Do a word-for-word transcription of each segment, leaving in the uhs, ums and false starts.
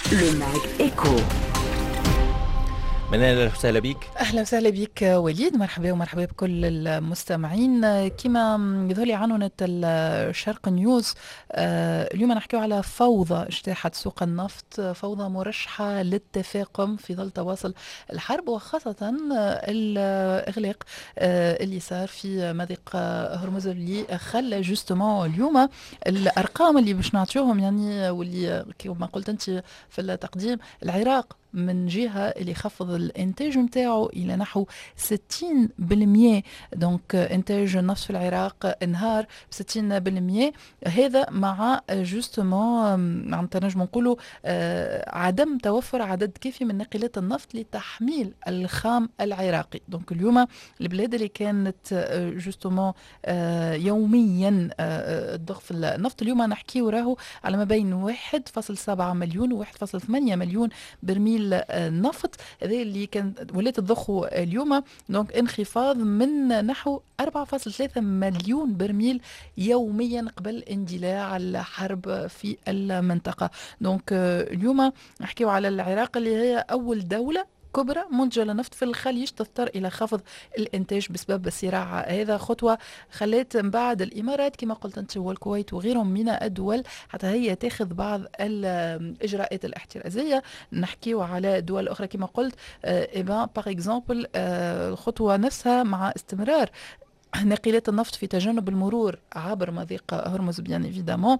Le Mag Echo. من أهلا وسهلا بك. اهلا وسهلا بك وليد، مرحبا ومرحبا بكل المستمعين. كما يظهر لي عنونة الشرق نيوز، اليوم نحكي على فوضى اجتاحت سوق النفط، فوضى مرشحة للتفاقم في ظل تواصل الحرب، وخاصة الإغلاق اللي صار في مضيق هرمز اللي خلى جوستومون اليوم الأرقام اللي باش نعطيوهم، يعني واللي كما قلت أنت في التقديم، العراق من جهة اللي خفض الانتاج متاعه الى نحو ستين بالمئة. دونك انتاج النفط في العراق انهار ب ستين بالمئة، هذا مع جوستومون معناتها نجم نقولوا عدم توفر عدد كافي من ناقلات النفط لتحميل الخام العراقي. دونك اليوم البلاد اللي كانت جوستومون يوميا الضخ في النفط، اليوم نحكي راهو على ما بين واحد فاصلة سبعة مليون و واحد فاصلة ثمانية مليون برميل النفط. هذا اللي كان ولات تضخه اليوم، دونك انخفاض من نحو أربعة فاصلة ثلاثة مليون برميل يوميا قبل اندلاع الحرب في المنطقة. دونك اليوم نحكيو على العراق اللي هي أول دولة كبرى منتجة للنفط في الخليج تضطر إلى خفض الإنتاج بسبب الصراع هذا. خطوة خلت من بعد الإمارات كما قلت أنت والكويت وغيرهم من الدول حتى هي تاخذ بعض الإجراءات الاحترازية. نحكيو على دول أخرى كما قلت، إيبان باغ إكزامبل الخطوة نفسها مع استمرار ناقلات النفط في تجنب المرور عبر مضيق هرمز بيان إيفيدامون.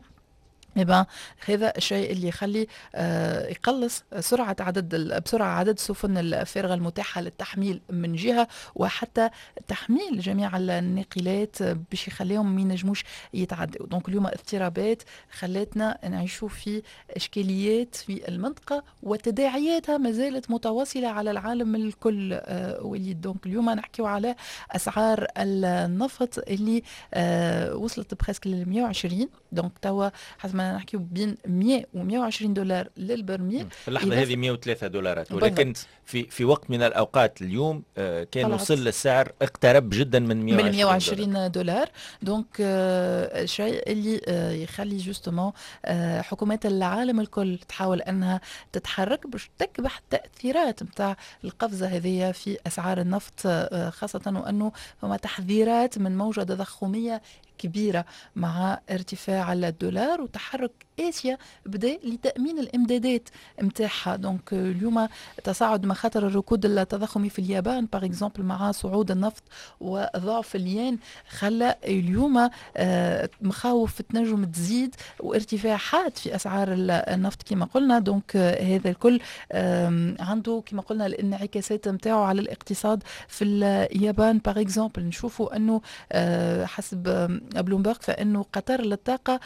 إبا هذا الشيء اللي يخلي آه يقلص سرعة عدد بسرعة عدد السفن الفارغة المتاحة للتحميل من جهة، وحتى تحميل جميع الناقلات باش يخليهم ما ينجموش يتعدوا. دونك اليوم اضطرابات خلتنا نعيشوا في إشكاليات في المنطقة وتداعياتها ما زالت متواصلة على العالم الكل. آه وليد دونك اليوم نحكيو على أسعار النفط اللي آه وصلت بريسك ل مئة وعشرين. دونك توا حسب ما نحكي بين مئة و مئة وعشرين دولار للبرميل في اللحظة هذه مئة وثلاثة دولارات، ولكن بالضبط. في في وقت من الأوقات اليوم آه كان طلعت. وصل السعر اقترب جدا من من مئة مئة وعشرين دولار. وعشرين دولار. دونك آه الشيء اللي آه يخلي جوستومون آه حكومات العالم الكل تحاول انها تتحرك باش تكبح التاثيرات نتاع القفزه هذه في اسعار النفط، آه خاصه وانه فما تحذيرات من موجه تضخميه كبيرة مع ارتفاع الدولار وتحرك آسيا بدا لتأمين الإمدادات متاعها. دونك اليوم تصاعد مخاطر الركود التضخمي في اليابان باغ اكزومبل مع صعود النفط وضعف الين خلى اليوم آه مخاوف تنجم تزيد وارتفاع حاد في أسعار النفط كما قلنا. دونك آه هذا الكل آه عنده كما قلنا الانعكاسات متاعه على الاقتصاد في اليابان. باغ اكزومبل نشوفوا أنه آه حسب بلومبرغ فإنه قطر للطاقة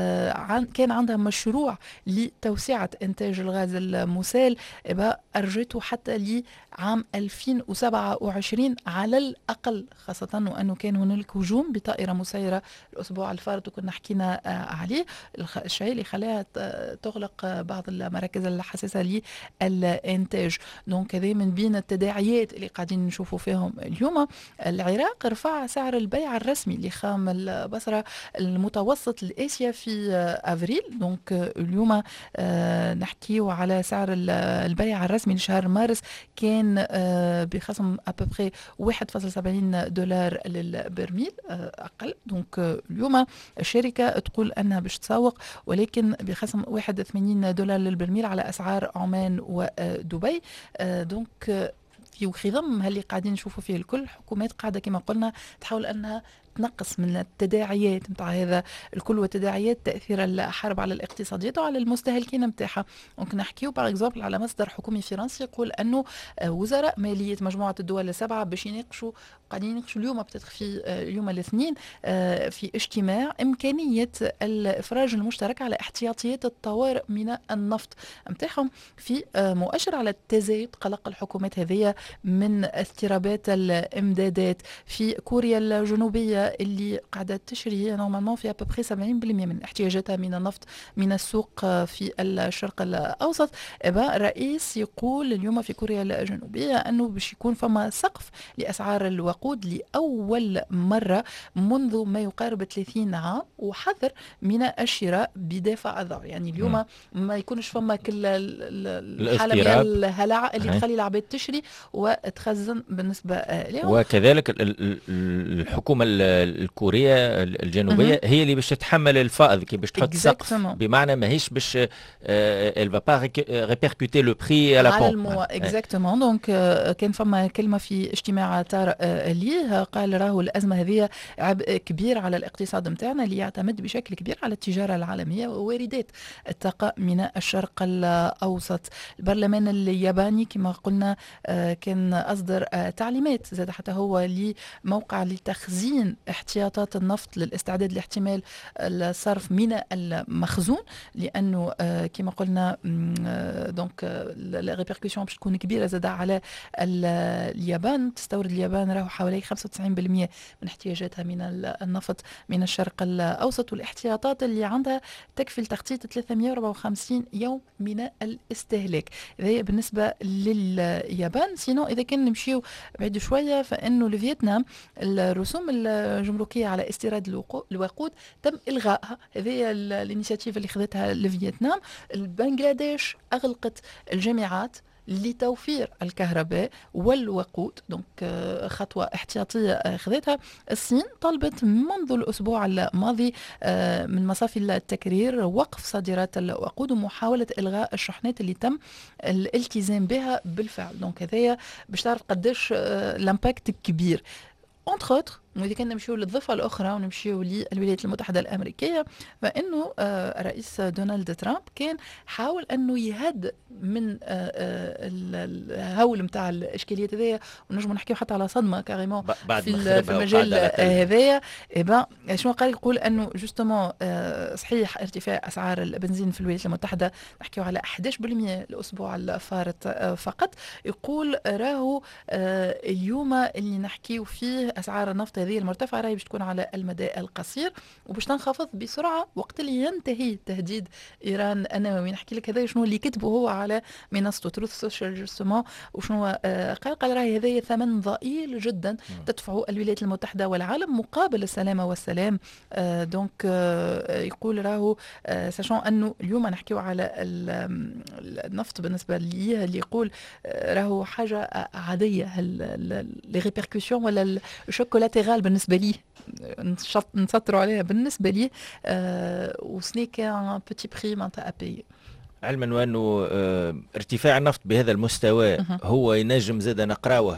آه كان عندها مشروع لتوسعة إنتاج الغاز المسال، أرجته حتى لعام ألفين وسبعة وعشرين على الأقل، خاصة وأنه كان هناك هجوم بطائرة مسيرة الأسبوع الفارط وكنا حكينا آه عليه، الشيء اللي خلاها تغلق بعض المراكز الحساسة للإنتاج. دونك هذا من بين التداعيات اللي قاعدين نشوفوا فيهم اليوم. العراق رفع سعر البيع الرسمي لخام البصرة المتوسط لآسيا في أفريل. دونك اليوم آه نحكيه على سعر البيع الرسمي لشهر مارس كان آه بخصم أبوبخي واحد فاصلة سبعين دولار للبرميل آه أقل. دونك اليوم الشركة تقول أنها باش تسوق ولكن بخصم واحد وثمانين دولار للبرميل على أسعار عمان ودبي. آه دونك في خضم اللي قاعدين نشوفوا فيه الكل حكومات قاعدة كما قلنا تحاول أنها تنقص من التداعيات نتاع هذا الكل وتداعيات تأثير الحرب على الاقتصاديات وعلى المستهلكين نتاعها. ممكن نحكيو باغ اكزومبل على مصدر حكومي فرنسي يقول أنه وزراء مالية مجموعة الدول السبعة باش يناقشوا قاعدين يناقشوا اليوم بتدخل في اليوم الاثنين في اجتماع إمكانية الإفراج المشترك على احتياطيات الطوارئ من النفط نتاعهم في مؤشر على التزايد قلق الحكومات هذه من اضطرابات الإمدادات في كوريا الجنوبية. الدولة اللي قاعدة تشري هي نورمالمون فيها ببخي سبعين بالمئة من احتياجاتها من النفط من السوق في الشرق الأوسط. الرئيس يقول اليوم في كوريا الجنوبية أنه باش يكون فما سقف لأسعار الوقود لأول مرة منذ ما يقارب ثلاثين عام، وحذر من الشراء بدافع الظهر. يعني اليوم م. ما يكونش فما كل الحالة من الهلع اللي هي. تخلي العباد تشري وتخزن بالنسبة لهم. وكذلك الحكومة الكورية الجنوبية م. هي اللي باش تتحمل الفائض كي باش تحط سقف، بمعنى ماهيش باش elle va pas répercuter le prix à la pompe. Exactement. Donc كان فما كلمة في اجتماع طارئ ليه قال راهو الأزمة هذه عبء كبير على الاقتصاد متاعنا اللي يعتمد بشكل كبير على التجارة العالمية وواردات الطاقة من الشرق الأوسط. البرلمان الياباني كما قلنا كان أصدر تعليمات زاد حتى هو لموقع لتخزين احتياطات النفط للاستعداد لاحتمال الصرف من المخزون، لأنه كما قلنا دونك لا ريبركسيون باش تكون كبيرة زاد على اليابان. تستورد اليابان راهو حوالي خمسة وتسعين بالمئة من احتياجاتها من النفط من الشرق الأوسط، والاحتياطات اللي عندها تكفي لتغطية ثلاثمئة وأربعة وخمسين يوم من الاستهلاك. هذا بالنسبة لليابان. سينو إذا كان نمشيو بعيد شوية فإنه لفيتنام الرسوم الجمركية على استيراد الوقود تم إلغائها. هذه الانيشيتيف اللي خذتها لفيتنام. بنغلاديش أغلقت الجامعات لتوفير الكهرباء والوقود، دونك خطوة احتياطية خذتها. الصين طلبت منذ الأسبوع الماضي من مصافي التكرير وقف صادرات الوقود ومحاولة إلغاء الشحنات اللي تم الالتزام بها بالفعل. دونك هذايا باش تعرف قداش الامباكت كبير. entre autres وإذا كنا نمشيو للضفة الأخرى ونمشيو للولايات المتحدة الأمريكية، فإنه الرئيس دونالد ترامب كان حاول أنه يهد من الهول متاع الإشكاليات هذيا، ونجم نحكيو حتى على صدمة كاريمون في المجال هذايا. إبا شنو قال؟ يقول أنه جوستومون صحيح ارتفاع أسعار البنزين في الولايات المتحدة نحكيو على أحد عشر بالمئة الأسبوع الفارط فقط. يقول راهو اليوم اللي نحكيو فيه أسعار النفط هذه المرتفعة راهي باش تكون على المدى القصير وباش تنخفض بسرعة وقت اللي ينتهي تهديد إيران النووي. نحكي لك هذا شنو اللي كتبه هو على منصته تروث سوشيال جوستومون، وشنو قال قال راهي هذا ثمن ضئيل جدا تدفعه الولايات المتحدة والعالم مقابل السلامة والسلام. آه دونك آه يقول راهو آه ساشون أنه اليوم نحكيو على النفط بالنسبة ليه اللي يقول آه راهو حاجة عادية. لي ريبركسيون ولا الشوكولاتيغال بالنسبة لي نسطروا عليها بالنسبة لي أه وسني كان بتي بري معناتها أبي. علما وأنه اه ارتفاع النفط بهذا المستوى هو ينجم زاد نقراوه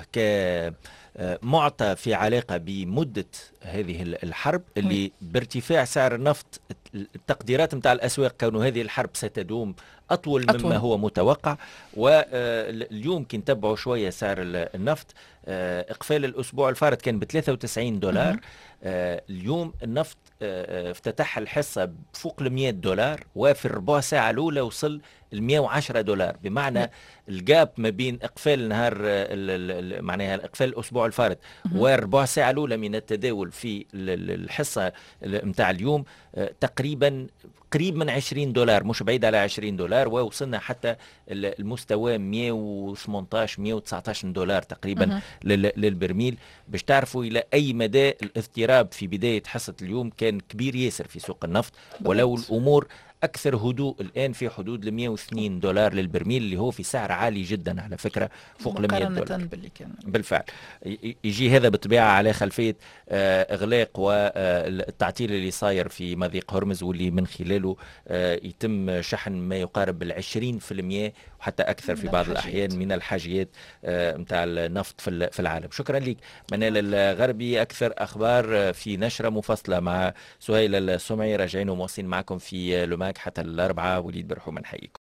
كمعطى في علاقة بمدة هذه الحرب اللي بارتفاع سعر النفط. التقديرات متاع الأسواق كونه هذه الحرب ستدوم أطول, أطول مما هو متوقع. واليوم كي نتبعوا شوية سعر النفط إقفال الأسبوع الفارط كان ب ثلاثة وتسعين دولار. اليوم النفط افتتح الحصة بفوق ال مئة دولار وفي الربع ساعة الأولى وصل ال مئة وعشرة دولار. بمعنى الجاب ما بين إقفال نهار معناها إقفال الأسبوع الفارط والربع ساعة الأولى من التداول في الحصة متاع اليوم تقريبا قريب من عشرين دولار، مش بعيد على عشرين دولار، ووصلنا حتى المستوى مئة وثمانية عشر مئة وتسعة عشر دولار تقريبا للبرميل. باش تعرفوا إلى أي مدى الاضطراب في بداية حصة اليوم كان كبير ياسر في سوق النفط، ولو الأمور أكثر هدوء الآن في حدود ال مئة واثنين دولار للبرميل اللي هو في سعر عالي جدا على فكرة فوق ال مئة دولار بالفعل. يجي هذا بالطبيعة على خلفية إغلاق والتعطيل اللي صاير في مضيق هرمز واللي من خلاله يتم شحن ما يقارب العشرين في المئة وحتى أكثر في بعض الأحيان من الحاجيات متاع النفط في العالم. شكرا لك منال الغربي. أكثر أخبار في نشرة مفصلة مع سهيل السمعي. راجعين ومواصلين معكم في لوماك حتى الأربعة. وليد برحوم نحييكم.